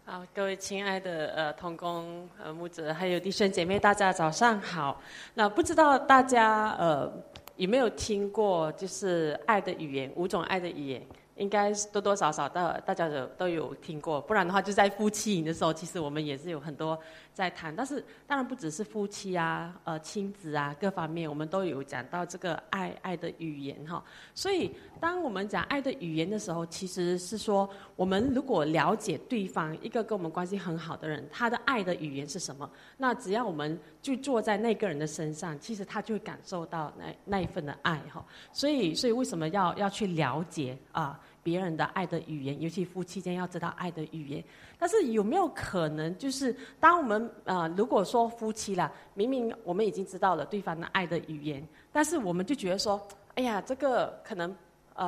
好，各位亲爱的同工牧者，还有弟兄姐妹，大家早上好。那不知道大家有没有听过，就是爱的语言，5种爱的语言，应该多多少少大家都有听过。不然的话，就在夫妻营的时候，其实我们也是有很多在谈。但是当然不只是夫妻啊，亲子啊，各方面我们都有讲到这个爱的语言哈。所以当我们讲爱的语言的时候，其实是说，我们如果了解对方一个跟我们关系很好的人，他的爱的语言是什么，那只要我们就坐在那个人的身上，其实他就会感受到那一份的爱哈。所以为什么要去了解别人的爱的语言，尤其夫妻间要知道爱的语言。但是有没有可能，就是当我们如果说夫妻啦，明明我们已经知道了对方的爱的语言，但是我们就觉得说，哎呀，这个可能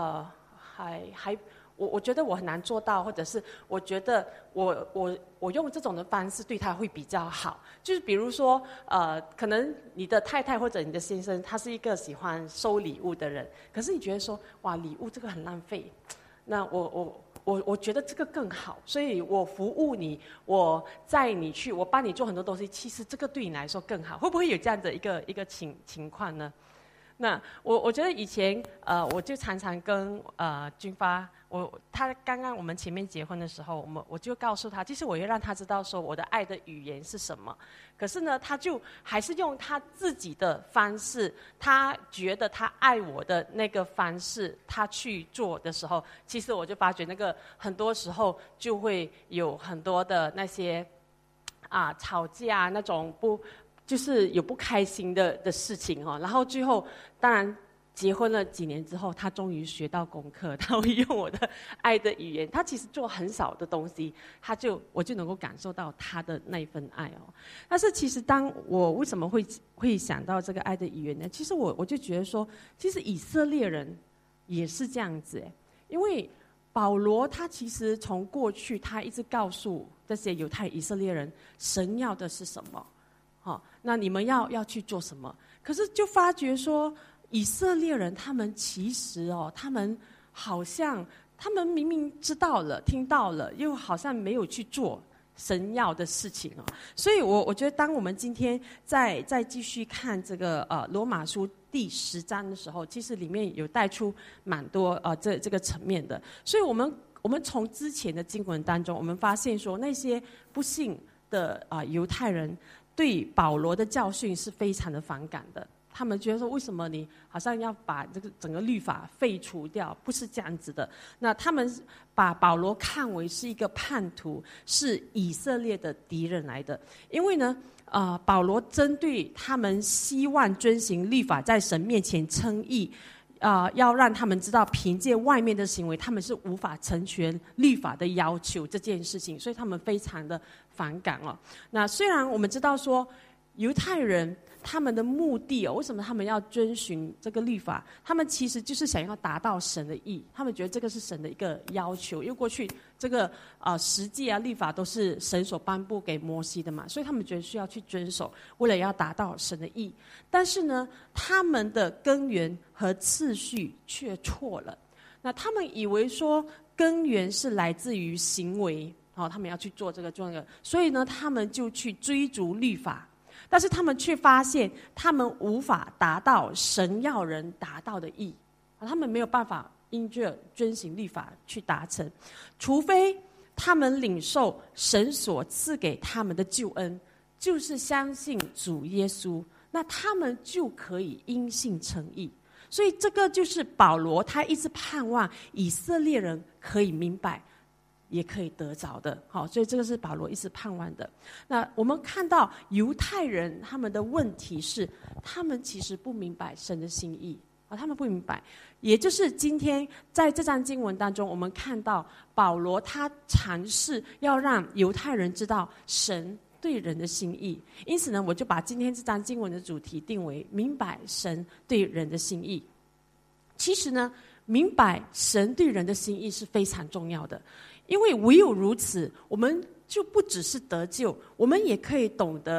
我觉得我很难做到，或者是我觉得我用这种的方式对他会比较好。就是比如说可能你的太太或者你的先生，他是一个喜欢收礼物的人，可是你觉得说，哇，礼物这个很浪费，那我觉得这个更好，所以我服务你，我载你去，我帮你做很多东西，其实这个对你来说更好。会不会有这样的一个情况呢？那我觉得以前我就常常跟君发，他刚刚我们前面结婚的时候，我就告诉他，其实我要让他知道说我的爱的语言是什么。可是呢，他就还是用他自己的方式，他觉得他爱我的那个方式，他去做的时候，其实我就发觉那个很多时候就会有很多的那些吵架那种就是有不开心的事情哈。然后最后当然结婚了几年之后，他终于学到功课，他会用我的爱的语言。他其实做很少的东西，我就能够感受到他的那一份爱哦。但是其实当我为什么会想到这个爱的语言呢？其实我就觉得说，其实以色列人也是这样子哎，因为保罗他其实从过去他一直告诉这些犹太以色列人，神要的是什么。那你们要去做什么？可是就发觉说，以色列人他们其实他们好像他们明明知道了、听到了，又好像没有去做神要的事情哦。所以我觉得，当我们今天再继续看这个罗马书第10章的时候，其实里面有带出蛮多这个层面的。所以我们从之前的经文当中，我们发现说，那些不信的犹太人对保罗的教训是非常的反感的。他们觉得说，为什么你好像要把这个整个律法废除掉？不是这样子的。那他们把保罗看为是一个叛徒，是以色列的敌人来的。因为呢，保罗针对他们希望遵行律法，在神面前称义，要让他们知道，凭借外面的行为，他们是无法成全律法的要求这件事情，所以他们非常的反感哦。那虽然我们知道说，犹太人他们的目的为什么他们要遵循这个律法？他们其实就是想要达到神的义，他们觉得这个是神的一个要求，因为过去这个实际律法都是神所颁布给摩西的嘛，所以他们觉得需要去遵守，为了要达到神的义。但是呢，他们的根源和次序却错了。那他们以为说根源是来自于行为，他们要去做这个，所以呢，他们就去追逐律法。但是他们却发现，他们无法达到神要人达到的义，他们没有办法因着遵行律法去达成，除非他们领受神所赐给他们的救恩，就是相信主耶稣，那他们就可以因信称义。所以这个就是保罗他一直盼望以色列人可以明白，也可以得着的。好，所以这个是保罗一直盼望的。那我们看到犹太人他们的问题是，他们其实不明白神的心意，他们不明白。也就是今天在这章经文当中，我们看到保罗他尝试要让犹太人知道神对人的心意。因此呢，我就把今天这章经文的主题定为明白神对人的心意。其实呢，明白神对人的心意是非常重要的，因为唯有如此，我们就不只是得救，我们也可以懂得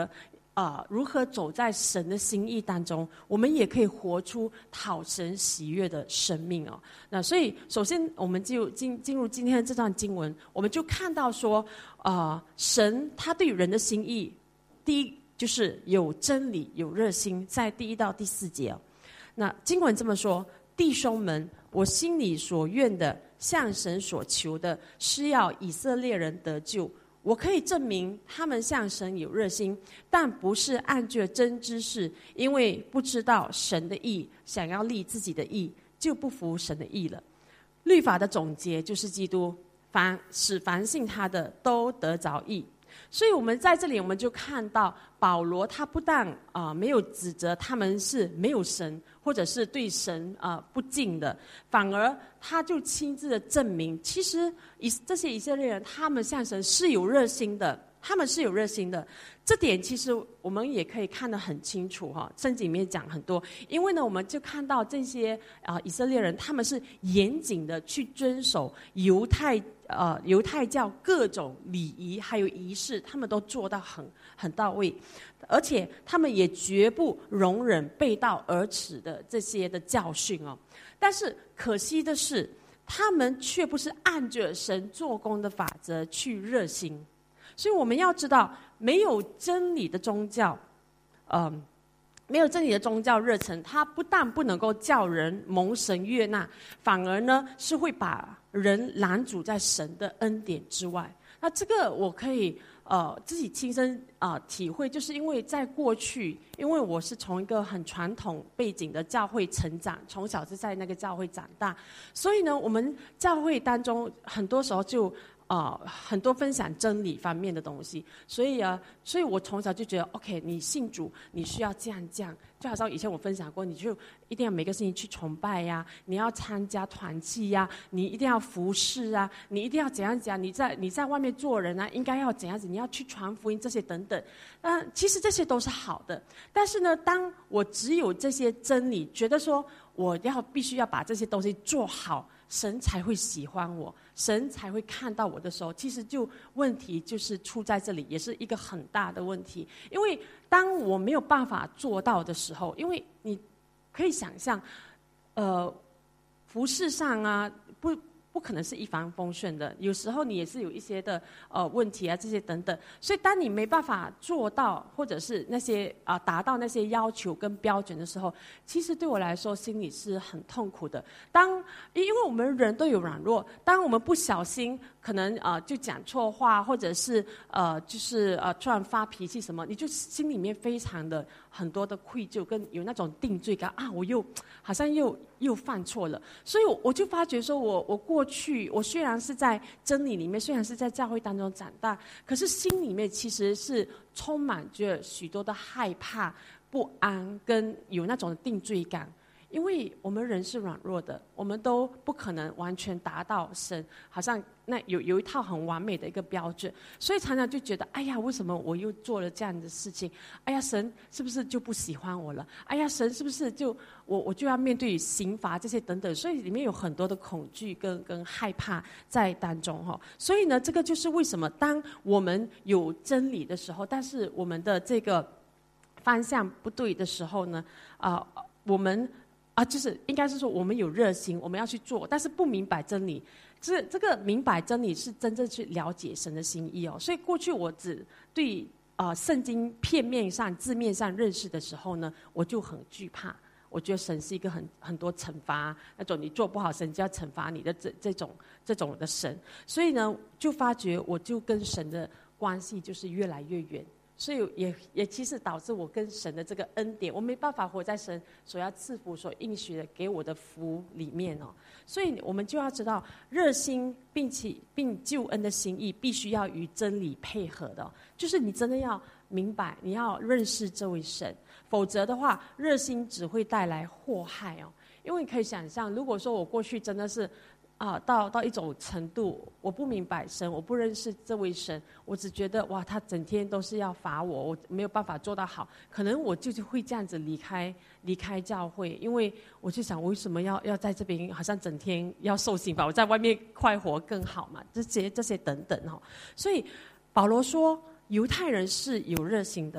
如何走在神的心意当中，我们也可以活出讨神喜悦的生命哦。那所以，首先我们就进入今天的这段经文，我们就看到说，神他对人的心意，第一就是有真理、有热心，在第1到第4节哦。那经文这么说：弟兄们，我心里所愿的，向神所求的，是要以色列人得救。我可以证明他们向神有热心，但不是按着真知识，因为不知道神的义，想要立自己的义，就不服神的义了。律法的总结就是基督，使凡信他的都得着义。所以我们在这里，我们就看到保罗他不但没有指责他们是没有神，或者是对神不敬的，反而他就亲自的证明，其实这些以色列人他们向神是有热心的，他们是有热心的。这点其实我们也可以看得很清楚哈，圣经里面讲很多。因为呢，我们就看到这些以色列人，他们是严谨的去遵守犹太教各种礼仪还有仪式，他们都做到很到位，而且他们也绝不容忍背道而驰的这些的教训哦。但是可惜的是，他们却不是按着神做工的法则去热心。所以我们要知道，没有真理的宗教，没有真理的宗教热忱，它不但不能够叫人蒙神悦纳，反而呢是会把人拦阻在神的恩典之外。那这个我可以自己亲身体会，就是因为在过去，因为我是从一个很传统背景的教会成长，从小是在那个教会长大，所以呢，我们教会当中很多时候就很多分享真理方面的东西，所以我从小就觉得 ，OK， 你信主，你需要这样，就好像以前我分享过，你就一定要每个星期去崇拜呀，你要参加团契呀，你一定要服侍啊，你一定要怎样讲，你在外面做人啊，应该要怎样子，你要去传福音这些等等。其实这些都是好的，但是呢，当我只有这些真理，觉得说我必须要把这些东西做好，神才会喜欢我，神才会看到我的时候，其实问题就是出在这里，也是一个很大的问题。因为当我没有办法做到的时候，因为你可以想象，服事上啊，不可能是一帆风顺的，有时候你也是有一些的问题啊，这些等等。所以当你没办法做到，或者是那些达到那些要求跟标准的时候，其实对我来说心里是很痛苦的。因为我们人都有软弱，当我们不小心可能就讲错话，或者是突然发脾气什么，你就心里面非常的很多的愧疚，跟有那种定罪感啊，我又好像又犯错了。所以我就发觉说，我过去我虽然是在真理里面，虽然是在教会当中长大，可是心里面其实是充满着许多的害怕、不安，跟有那种定罪感。因为我们人是软弱的，我们都不可能完全达到神好像那有一套很完美的一个标准，所以常常就觉得，哎呀，为什么我又做了这样的事情？哎呀，神是不是就不喜欢我了？哎呀，神是不是我就要面对刑罚这些等等？所以里面有很多的恐惧跟害怕在当中哈。所以呢，这个就是为什么当我们有真理的时候，但是我们的这个方向不对的时候呢，我们就是应该是说，我们有热心，我们要去做，但是不明白真理。这个明白真理是真正去了解神的心意哦。所以过去我只对圣经片面上、字面上认识的时候呢，我就很惧怕。我觉得神是一个很多惩罚那种，你做不好，神就要惩罚你的这种的神。所以呢，就发觉我就跟神的关系就是越来越远。所以也其实导致我跟神的这个恩典，我没办法活在神所要赐福、所应许的给我的福里面哦。所以我们就要知道，热心并救恩的心意，必须要与真理配合的哦。就是你真的要明白，你要认识这位神，否则的话，热心只会带来祸害哦。因为你可以想象，如果说我过去真的是到一种程度，我不明白神，我不认识这位神，我只觉得哇，他整天都是要罚我，我没有办法做到好，可能我就会这样子离开教会，因为我就想，我为什么要在这边好像整天要受刑吧？我在外面快活更好嘛？这些等等哈。所以保罗说，犹太人是有热心的，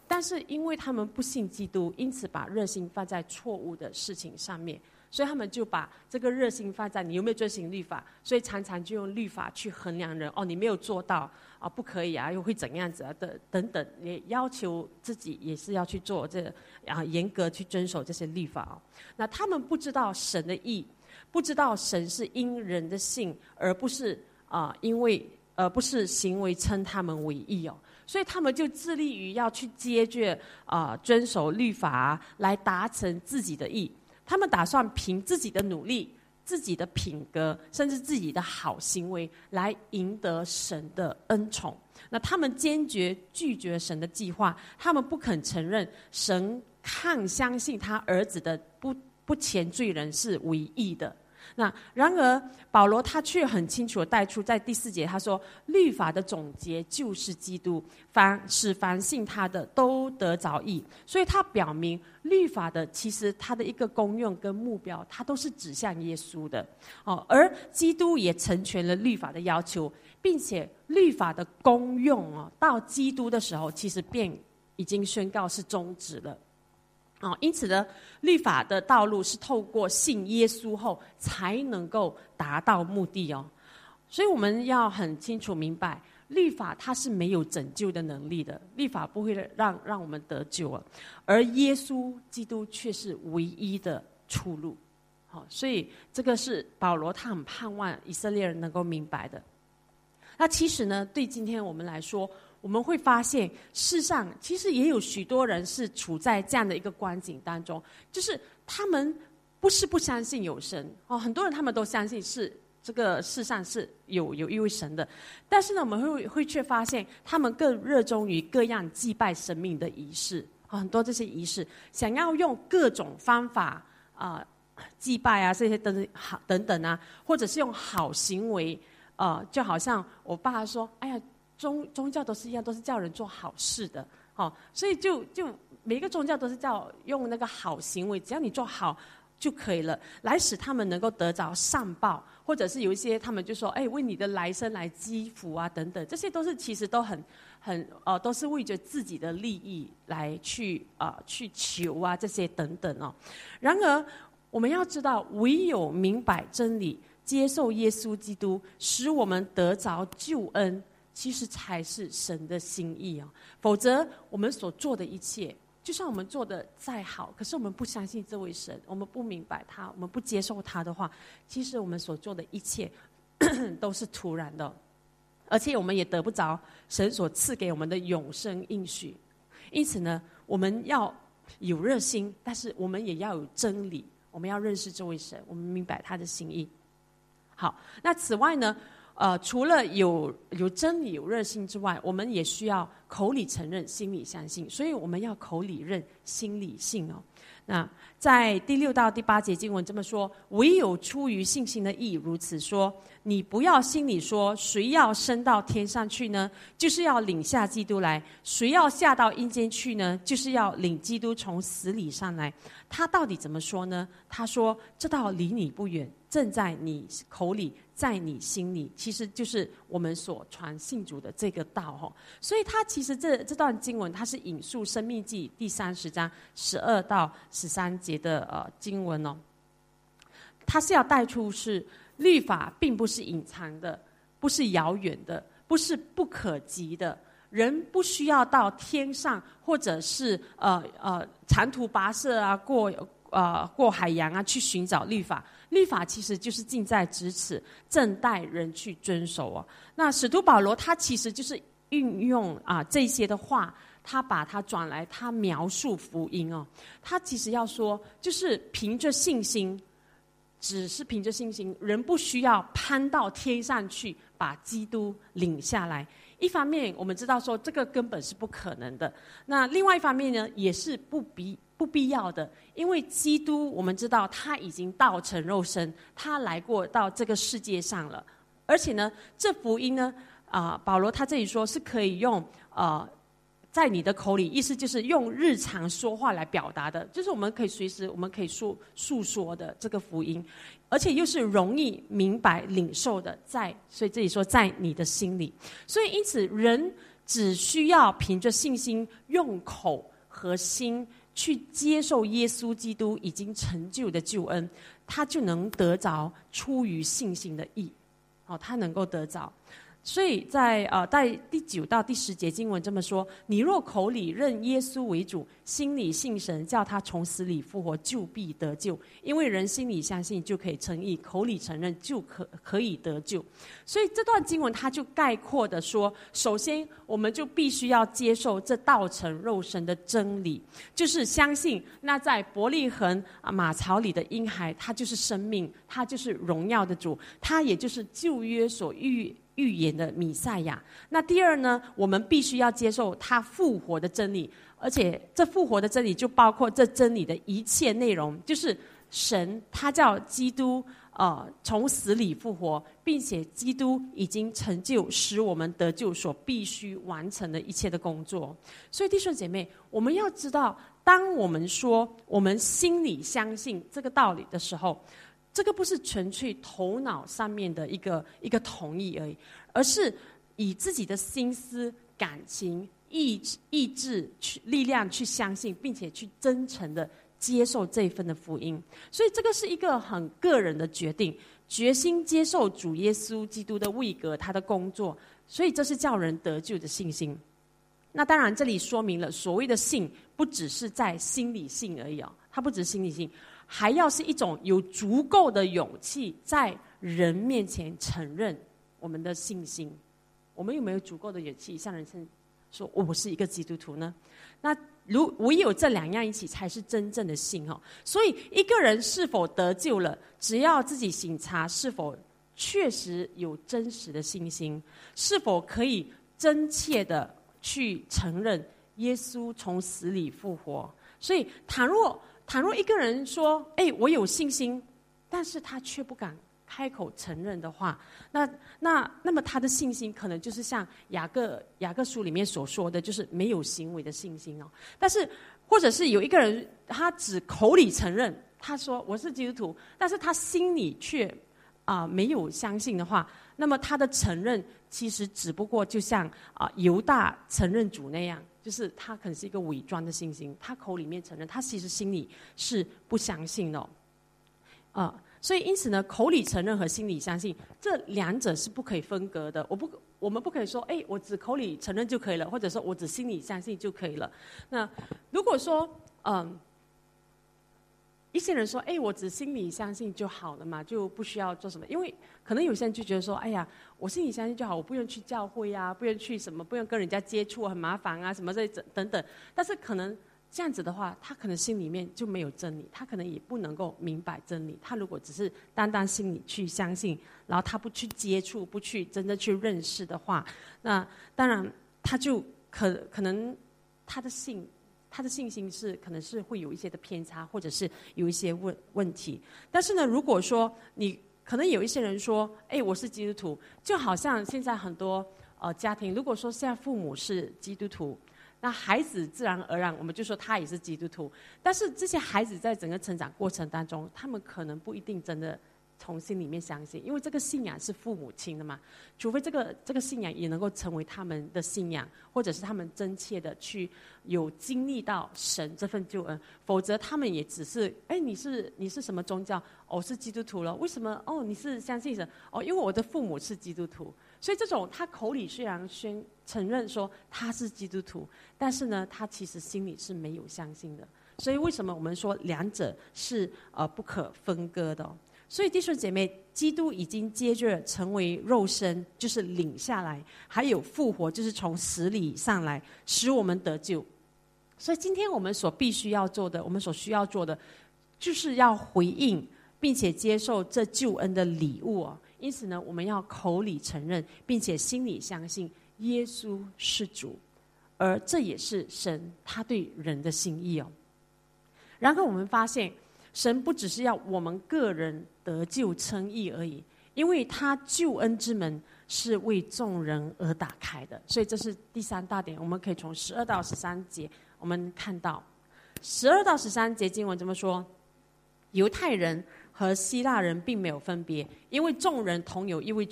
但是因为他们不信基督，因此把热心放在错误的事情上面，所以他们就把这个热心放在你有没有遵行律法，所以常常就用律法去衡量人。你没有做到啊，不可以啊，又会怎样子啊的等等，也要求自己也是要去做严格去遵守这些律法。那他们不知道神的义，不知道神是因人的信，而不是不是行为称他们为义所以他们就致力于要去接决遵守律法来达成自己的义。他们打算凭自己的努力、自己的品格，甚至自己的好行为来赢得神的恩宠。那他们坚决拒绝神的计划，他们不肯承认神看相信他儿子的不前罪人是为义的。那然而保罗他却很清楚地带出，在第4节他说，律法的总结就是基督，使凡信他的都得着义。所以他表明律法的其实他的一个功用跟目标，他都是指向耶稣的而基督也成全了律法的要求，并且律法的功用到基督的时候，其实便已经宣告是终止了因此呢，律法的道路是透过信耶稣后才能够达到目的所以我们要很清楚明白，律法它是没有拯救的能力的，律法不会让我们得救而耶稣基督却是唯一的出路所以这个是保罗他很盼望以色列人能够明白的。那其实呢，对今天我们来说，我们会发现世上其实也有许多人是处在这样的一个光景当中，就是他们不是不相信有神很多人他们都相信是这个世上是有一位神的，但是呢，我们会却发现他们更热衷于各样祭拜神明的仪式很多这些仪式想要用各种方法祭拜这些等等或者是用好行为就好像我爸说，哎呀，宗教都是一样，都是叫人做好事的所以就每一个宗教都是叫用那个好行为，只要你做好就可以了，来使他们能够得着善报，或者是有一些他们就说，为你的来生来积福等等，这些都是其实都都是为着自己的利益来去求这些等等然而我们要知道，唯有明白真理，接受耶稣基督，使我们得着救恩，其实才是神的心意否则我们所做的一切，就算我们做的再好，可是我们不相信这位神，我们不明白他，我们不接受他的话，其实我们所做的一切都是徒然的，而且我们也得不着神所赐给我们的永生应许。因此呢，我们要有热心，但是我们也要有真理，我们要认识这位神，我们明白他的心意。好，那此外呢除了有真理有热心之外，我们也需要口里承认，心里相信，所以我们要口里认，心里信那在第6到第8节经文这么说，唯有出于信心的义如此说，你不要心里说，谁要升到天上去呢？就是要领下基督来。谁要下到阴间去呢？就是要领基督从死里上来。他到底怎么说呢？他说，这道离你不远，正在你口里，在你心里，其实就是我们所传信主的这个道所以他其实这段经文，它是引述申命记第30章12到13节的经文它是要带出是律法并不是隐藏的，不是遥远的，不是不可及的，人不需要到天上，或者是长途跋涉过海洋去寻找律法。律法其实就是近在咫尺，正待人去遵守那使徒保罗他其实就是运用这些的话，他把它转来，他描述福音他其实要说，就是凭着信心，只是凭着信心，人不需要攀到天上去把基督领下来。一方面我们知道说这个根本是不可能的，那另外一方面呢，也是不必要的，因为基督我们知道他已经道成肉身，他来过到这个世界上了，而且呢，这福音呢保罗他这里说是可以用在你的口里，意思就是用日常说话来表达的，就是我们可以随时我们可以诉说的这个福音，而且又是容易明白领受的，所以这里说在你的心里。所以因此人只需要凭着信心用口和心去接受耶稣基督已经成就的救恩，他就能得着出于信心的义。他能够得着。所以在第9到第10节经文这么说：你若口里认耶稣为主，心里信神，叫他从死里复活，就必得救。因为人心里相信就可以称义，口里承认就可以得救。所以这段经文它就概括的说，首先我们就必须要接受这道成肉身的真理，就是相信那在伯利恒马槽里的婴孩，他就是生命，他就是荣耀的主，他也就是旧约所预言的弥赛亚。那第二呢，我们必须要接受他复活的真理，而且这复活的真理就包括这真理的一切内容，就是神他叫基督从死里复活，并且基督已经成就使我们得救所必须完成的一切的工作。所以弟兄姐妹，我们要知道，当我们说我们心里相信这个道理的时候，这个不是纯粹头脑上面的一个同意而已，而是以自己的心思、感情、意志力量去相信，并且去真诚的接受这一份的福音。所以这个是一个很个人的决定，决心接受主耶稣基督的位格，他的工作。所以这是叫人得救的信心。那当然这里说明了，所谓的信不只是在心里信而已它不只是心里信，还要是一种有足够的勇气在人面前承认我们的信心。我们有没有足够的勇气向人说我是一个基督徒呢？那唯有这2样一起才是真正的信所以一个人是否得救了，只要自己省察是否确实有真实的信心，是否可以真切的去承认耶稣从死里复活。所以倘若一个人说我有信心，但是他却不敢开口承认的话，那么他的信心可能就是像雅各书里面所说的，就是没有行为的信心但是或者是有一个人他只口里承认，他说我是基督徒，但是他心里却没有相信的话，那么他的承认其实只不过就像犹大承认主那样，就是他可能是一个伪装的信心，他口里面承认，他其实心里是不相信的所以因此呢，口里承认和心里相信这2者是不可以分割的。我们不可以说我只口里承认就可以了，或者说我只心里相信就可以了。那如果说一些人说我只心里相信就好了嘛，就不需要做什么。因为可能有些人就觉得说我心里相信就好，我不用去教会不用去什么，不用跟人家接触，很麻烦什么这等等。但是可能这样子的话，他可能心里面就没有真理，他可能也不能够明白真理。他如果只是单单心里去相信，然后他不去接触，不去真正去认识的话，那当然他就可能他的信心是可能是会有一些的偏差，或者是有一些问题。但是呢，如果说你可能有一些人说我是基督徒，就好像现在很多家庭，如果说现在父母是基督徒，那孩子自然而然我们就说他也是基督徒。但是这些孩子在整个成长过程当中，他们可能不一定真的从心里面相信，因为这个信仰是父母亲的嘛，除非这个信仰也能够成为他们的信仰，或者是他们真切的去有经历到神这份救恩，否则他们也只是你是什么宗教？是基督徒了。为什么你是相信神？因为我的父母是基督徒。所以这种他口里虽然承认说他是基督徒，但是呢他其实心里是没有相信的。所以为什么我们说2者是不可分割的所以弟兄姐妹，基督已经接着成为肉身，就是领下来，还有复活，就是从死里上来，使我们得救。所以今天我们所必须要做的，我们所需要做的，就是要回应并且接受这救恩的礼物因此呢，我们要口里承认，并且心里相信耶稣是主，而这也是神他对人的心意然后我们发现，神不只是要我们个人得救称义而已，因为他救恩之门是为众人而打开的。所以这是第3大点，我们可以从12到13节我们看到12到13节经文这么说：犹太人和希腊人并没有分别，因为众人同有一位主，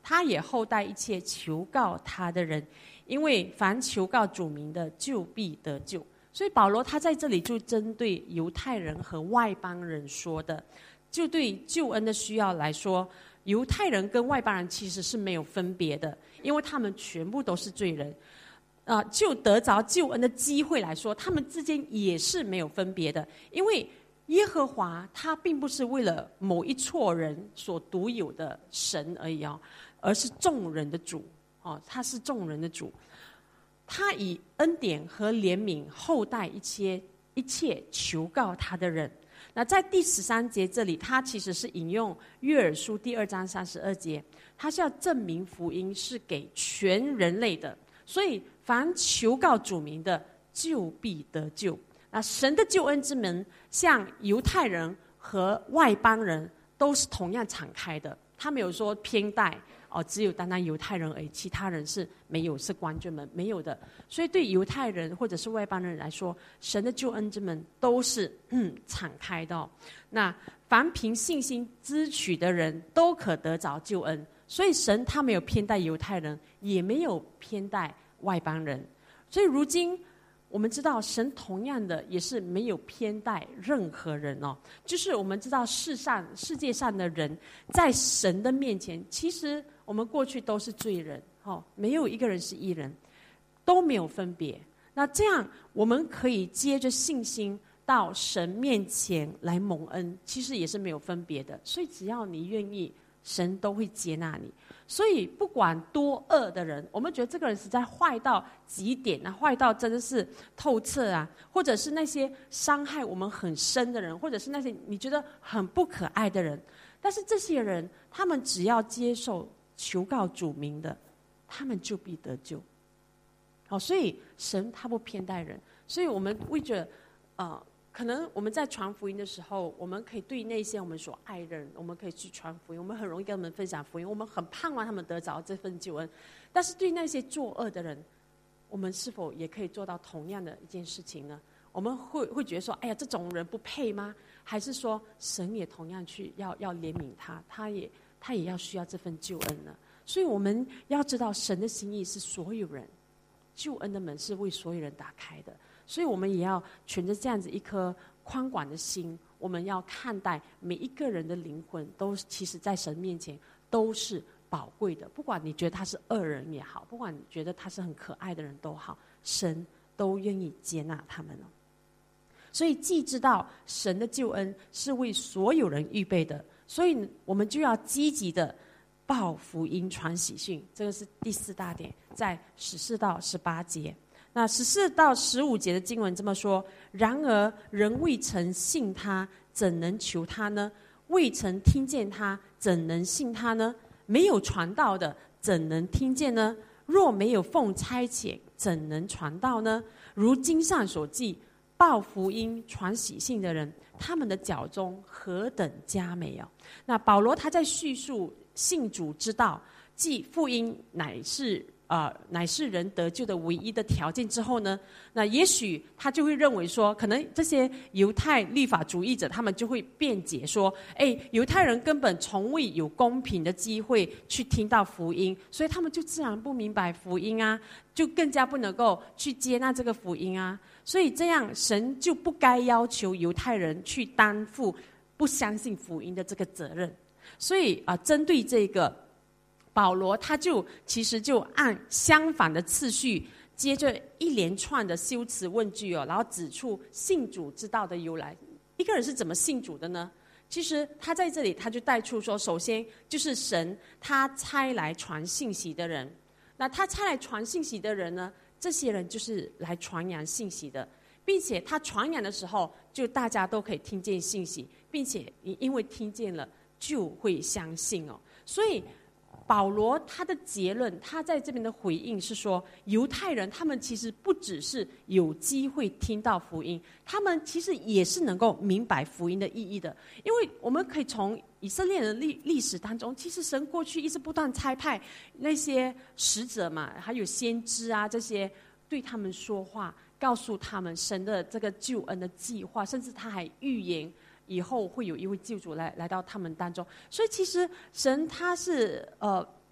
他也厚待一切求告他的人，因为凡求告主名的，就必得救。所以保罗他在这里就针对犹太人和外邦人说的，就对救恩的需要来说，犹太人跟外邦人其实是没有分别的，因为他们全部都是罪人。就得着救恩的机会来说，他们之间也是没有分别的，因为耶和华他并不是为了某一撮人所独有的神而已而是众人的主他是众人的主，他以恩典和怜悯厚待一切求告他的人。那在第13节这里，他其实是引用约珥书第2章32节，他是要证明福音是给全人类的，所以凡求告主名的，就必得救。那神的救恩之门向犹太人和外邦人都是同样敞开的，他没有说偏待只有单单犹太人而已，其他人是没有，是关着门，没有的。所以对犹太人或者是外邦人来说，神的救恩之门都是敞开的那凡凭信心支取的人都可得着救恩，所以神他没有偏待犹太人，也没有偏待外邦人。所以如今我们知道神同样的也是没有偏待任何人就是我们知道世界上的人在神的面前，其实我们过去都是罪人没有一个人是义人，都没有分别。那这样我们可以接着信心到神面前来蒙恩，其实也是没有分别的。所以只要你愿意，神都会接纳你。所以不管多恶的人，我们觉得这个人实在坏到极点坏到真的是透彻或者是那些伤害我们很深的人，或者是那些你觉得很不可爱的人，但是这些人他们只要接受求告主名的，他们就必得救。所以神他不偏待人，所以我们会觉得可能我们在传福音的时候，我们可以对那些我们所爱的人，我们可以去传福音，我们很容易跟他们分享福音，我们很盼望他们得着这份救恩。但是对那些作恶的人，我们是否也可以做到同样的一件事情呢？我们会觉得说，哎呀，这种人不配吗？还是说神也同样去要怜悯他，他也要需要这份救恩呢？所以我们要知道神的心意是所有人，救恩的门是为所有人打开的。所以我们也要存着这样子一颗宽广的心，我们要看待每一个人的灵魂都其实在神面前都是宝贵的，不管你觉得他是恶人也好，不管你觉得他是很可爱的人都好，神都愿意接纳他们所以既知道神的救恩是为所有人预备的，所以我们就要积极的报福音传喜讯。这个是第4大点，在14到18节。那14到15节的经文这么说：然而人未曾信他，怎能求他呢？未曾听见他，怎能信他呢？没有传道的，怎能听见呢？若没有奉差遣，怎能传道呢？如经上所记，报福音传喜信的人，他们的脚中何等佳美那保罗他在叙述信主之道，即福音乃是人得救的唯一的条件之后呢，那也许他就会认为说，可能这些犹太律法主义者他们就会辩解说，犹太人根本从未有公平的机会去听到福音，所以他们就自然不明白福音就更加不能够去接纳这个福音所以这样神就不该要求犹太人去担负不相信福音的这个责任。所以针对这个保罗他其实就按相反的次序，接着一连串的修辞问句然后指出信主之道的由来。一个人是怎么信主的呢？其实他在这里他就带出说，首先就是神他差来传信息的人。那他差来传信息的人呢，这些人就是来传扬信息的，并且他传扬的时候，就大家都可以听见信息，并且你因为听见了就会相信所以保罗他的结论，他在这边的回应是说，犹太人他们其实不只是有机会听到福音，他们其实也是能够明白福音的意义的。因为我们可以从以色列人的历史当中，其实神过去一直不断差派那些使者嘛，还有先知这些对他们说话，告诉他们神的这个救恩的计划，甚至他还预言以后会有一位救主来到他们当中。所以其实神他是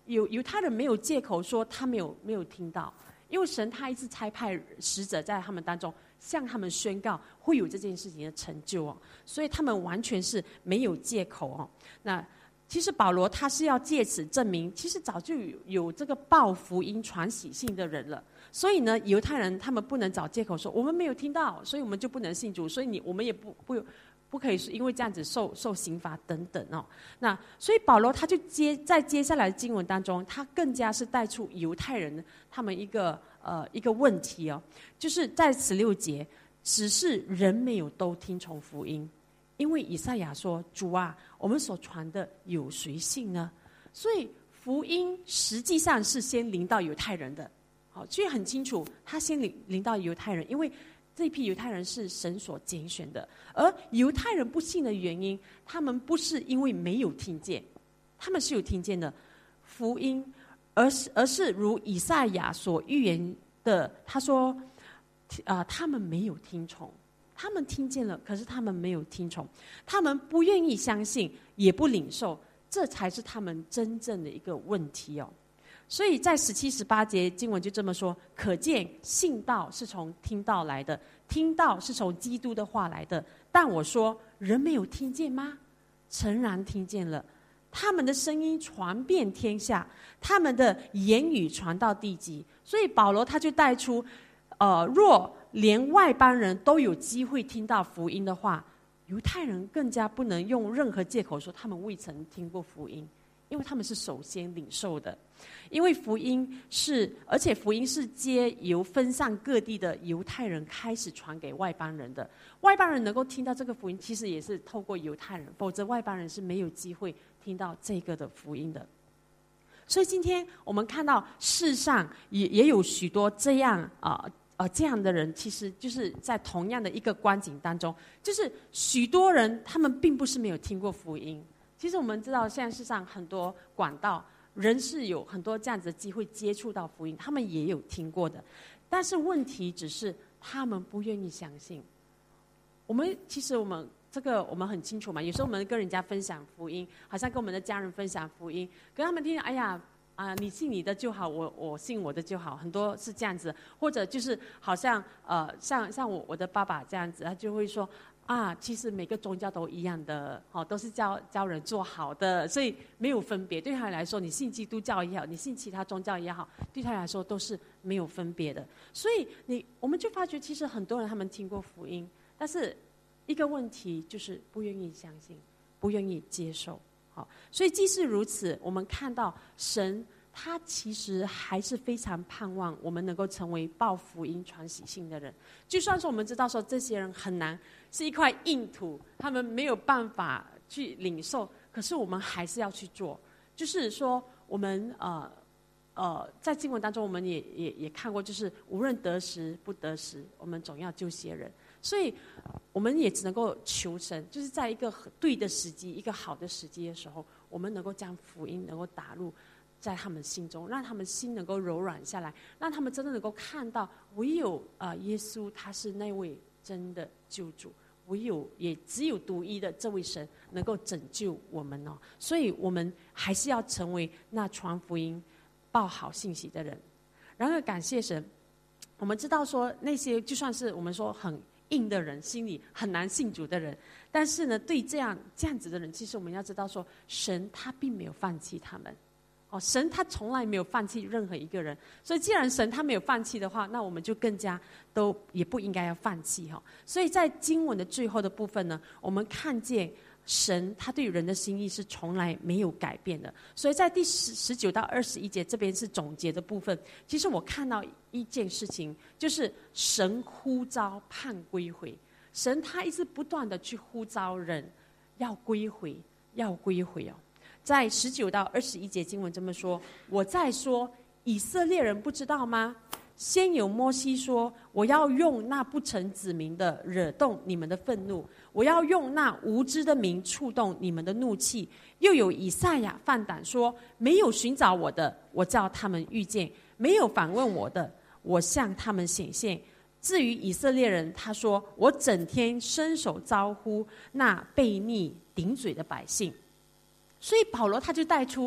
犹太人没有借口说他没有听到，因为神他一直差派使者在他们当中向他们宣告会有这件事情的成就哦，所以他们完全是没有借口哦。那其实保罗他是要借此证明，其实早就有这个报福音传喜信的人了。所以呢，犹太人他们不能找借口说我们没有听到，所以我们就不能信主，所以我们也不可以因为这样子受刑罚等等哦。那所以保罗他就在接下来的经文当中，他更加是带出犹太人他们一个问题哦，就是在16节，只是人没有都听从福音。因为以赛亚说：“主啊，我们所传的有谁信呢？”所以福音实际上是先临到犹太人的，好，所以很清楚，他先临到犹太人，因为这一批犹太人是神所拣选的。而犹太人不信的原因，他们不是因为没有听见，他们是有听见的福音，而是如以赛亚所预言的，他说：“他们没有听从。”他们听见了，可是他们没有听从，他们不愿意相信，也不领受，这才是他们真正的一个问题哦。所以在17、18节经文就这么说，可见信道是从听道来的，听道是从基督的话来的。但我说，人没有听见吗？诚然听见了，他们的声音传遍天下，他们的言语传到地极。所以保罗他就带出，若连外邦人都有机会听到福音的话，犹太人更加不能用任何借口说他们未曾听过福音，因为他们是首先领受的。因为而且福音是藉由分散各地的犹太人开始传给外邦人的。外邦人能够听到这个福音，其实也是透过犹太人，否则外邦人是没有机会听到这个的福音的。所以今天我们看到世上也有许多这样这样的人，其实就是在同样的一个光景当中，就是许多人他们并不是没有听过福音。其实我们知道现在世上很多管道，人是有很多这样子的机会接触到福音，他们也有听过的，但是问题只是他们不愿意相信。其实我们很清楚嘛，有时候我们跟人家分享福音，好像跟我们的家人分享福音，跟他们听，哎呀你信你的就好，我信我的就好，很多是这样子。或者就是好像像我的爸爸这样子，他就会说其实每个宗教都一样的，都是教人做好的，所以没有分别。对他来说，你信基督教也好，你信其他宗教也好，对他来说都是没有分别的。所以我们就发觉，其实很多人他们听过福音，但是一个问题就是不愿意相信，不愿意接受。好，所以即使如此，我们看到神他其实还是非常盼望我们能够成为报福音传喜信的人。就算是我们知道说这些人很难，是一块硬土，他们没有办法去领受，可是我们还是要去做。就是说我们在经文当中我们也看过，就是无论得时不得时，我们总要救些人。所以我们也只能够求神，就是在一个对的时机，一个好的时机的时候，我们能够将福音能够打入在他们心中，让他们心能够柔软下来，让他们真的能够看到唯有耶稣他是那位真的救主，也只有独一的这位神能够拯救我们哦。所以我们还是要成为那传福音报好信息的人。然而感谢神，我们知道说那些就算是我们说很硬的人，心里很难信主的人，但是呢，对这样子的人，其实我们要知道说，神他并没有放弃他们。神他从来没有放弃任何一个人，所以既然神他没有放弃的话，那我们就更加也不应该要放弃哈。所以在经文的最后的部分呢，我们看见神他对人的心意是从来没有改变的。所以在第19到21节这边是总结的部分，其实我看到一件事情，就是神呼召盼归回。神他一直不断的去呼召人要归回哦。在19到21节经文这么说，我再说，以色列人不知道吗？先有摩西说，我要用那不成子民的惹动你们的愤怒，我要用那无知的民触动你们的怒气。又有以赛亚放胆说，没有寻找我的，我叫他们遇见；没有访问我的，我向他们显现。至于以色列人，他说，我整天伸手招呼那悖逆顶嘴的百姓。所以保罗他就带出，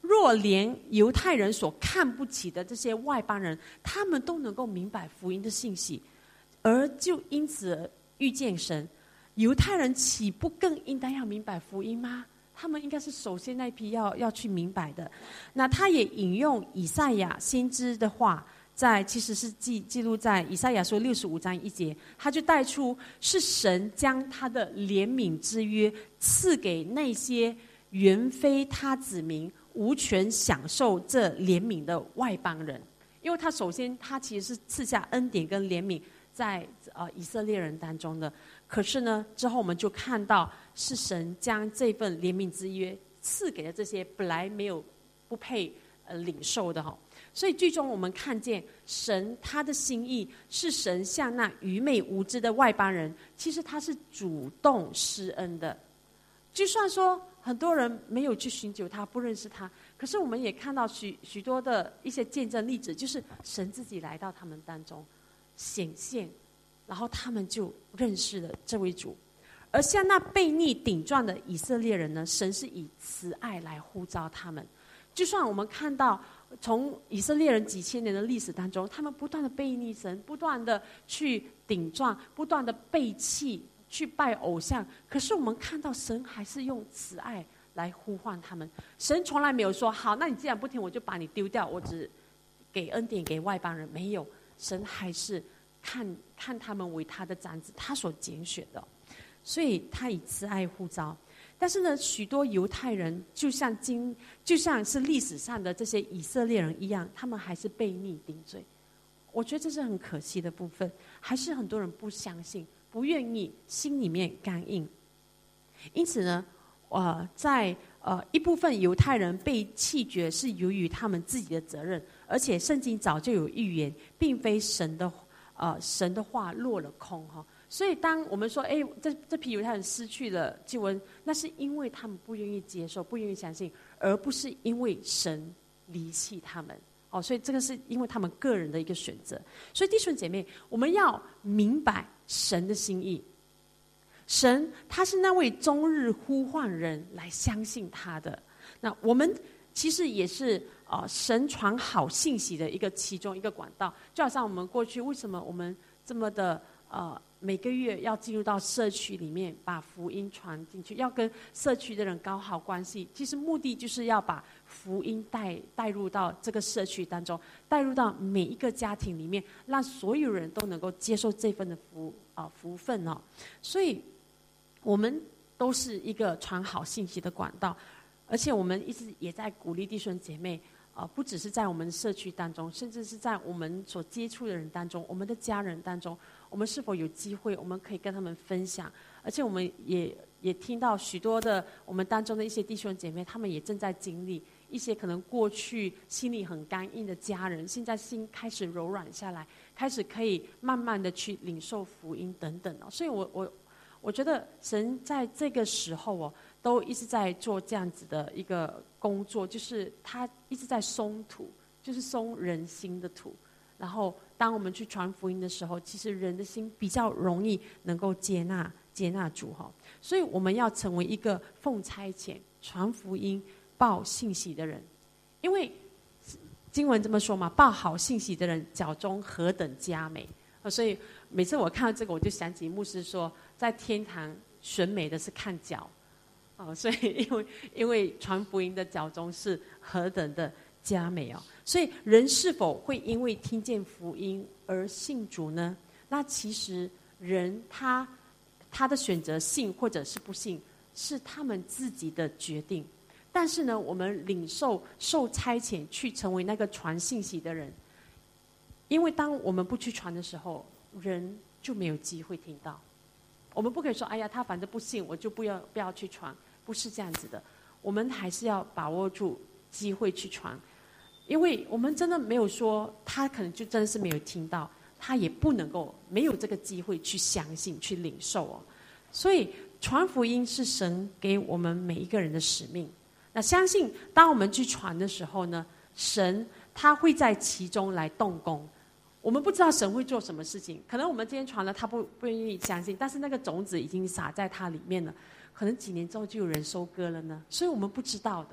若连犹太人所看不起的这些外邦人，他们都能够明白福音的信息，而就因此而遇见神，犹太人岂不更应当要明白福音吗？他们应该是首先那一批要去明白的。那他也引用以赛亚先知的话，其实是记录在以赛亚书65章1节，他就带出是神将他的怜悯之约赐给那些原非他子民无权享受这怜悯的外邦人。因为他首先他其实是赐下恩典跟怜悯在以色列人当中的，可是呢之后我们就看到是神将这份怜悯之约赐给了这些本来不配领受的。所以最终我们看见神他的心意是神向那愚昧无知的外邦人，其实他是主动施恩的。就算说很多人没有去寻求他，不认识他，可是我们也看到许多的一些见证例子，就是神自己来到他们当中显现，然后他们就认识了这位主。而像那悖逆顶撞的以色列人呢，神是以慈爱来呼召他们。就算我们看到从以色列人几千年的历史当中，他们不断的悖逆神，不断的去顶撞，不断的背弃，去拜偶像，可是我们看到神还是用慈爱来呼唤他们。神从来没有说好，那你既然不听，我就把你丢掉，我只给恩典给外邦人。没有，神还是看他们为他的长子，他所拣选的，所以他以慈爱呼召。但是呢，许多犹太人就像是历史上的这些以色列人一样，他们还是悖逆顶罪。我觉得这是很可惜的部分，还是很多人不相信，不愿意，心里面刚硬。因此呢，在一部分犹太人被弃绝是由于他们自己的责任，而且圣经早就有预言，并非神的话落了空哈。所以当我们说这批犹太人失去了救恩，那是因为他们不愿意接受，不愿意相信，而不是因为神离弃他们。所以这个是因为他们个人的一个选择。所以弟兄姐妹，我们要明白神的心意。神他是那位终日呼唤人来相信他的。那我们其实也是神传好信息的其中一个管道。就好像我们过去为什么我们这么的每个月要进入到社区里面，把福音传进去，要跟社区的人搞好关系。其实目的就是要把福音带入到这个社区当中，带入到每一个家庭里面，让所有人都能够接受这份的福分哦。所以我们都是一个传好信息的管道，而且我们一直也在鼓励弟兄姐妹。不只是在我们社区当中，甚至是在我们所接触的人当中，我们的家人当中，我们是否有机会，我们可以跟他们分享。而且我们也听到许多的我们当中的一些弟兄姐妹，他们也正在经历一些可能过去心里很刚硬的家人，现在心开始柔软下来，开始可以慢慢的去领受福音等等。所以我觉得神在这个时候都一直在做这样子的一个工作，就是他一直在松土，就是松人心的土。然后当我们去传福音的时候，其实人的心比较容易能够接纳主哈。所以我们要成为一个奉差遣传福音报信息的人。因为经文这么说嘛，报好信息的人脚中何等佳美。所以每次我看到这个，我就想起牧师说，在天堂选美的是看脚。所以因为传福音的脚中是何等的佳美所以人是否会因为听见福音而信主呢？那其实人他的选择信或者是不信，是他们自己的决定。但是呢，我们受差遣去成为那个传信息的人，因为当我们不去传的时候，人就没有机会听到。我们不可以说，哎呀，他反正不信，我就不要去传。不是这样子的，我们还是要把握住机会去传。因为我们真的没有说他可能就真的是没有听到，他也不能够没有这个机会去相信去领受所以传福音是神给我们每一个人的使命。那相信当我们去传的时候呢，神他会在其中来动工。我们不知道神会做什么事情，可能我们今天传了，他不愿意相信，但是那个种子已经撒在他里面了，可能几年之后就有人收割了呢，所以我们不知道的。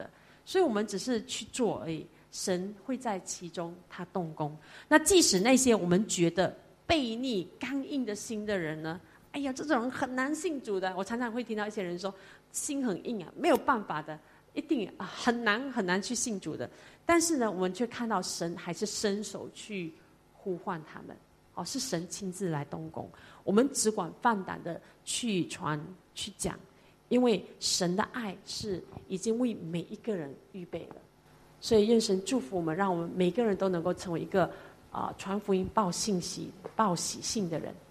所以我们只是去做而已，神会在其中他动工。那即使那些我们觉得悖逆刚硬的心的人呢，哎呀，这种人很难信主的。我常常会听到一些人说心很硬啊，没有办法的，一定很难去信主的。但是呢，我们却看到神还是伸手去呼唤他们，是神亲自来动工。我们只管放胆的去传去讲，因为神的爱是已经为每一个人预备了。所以愿神祝福我们，让我们每个人都能够成为一个传福音、报信息、报喜信的人。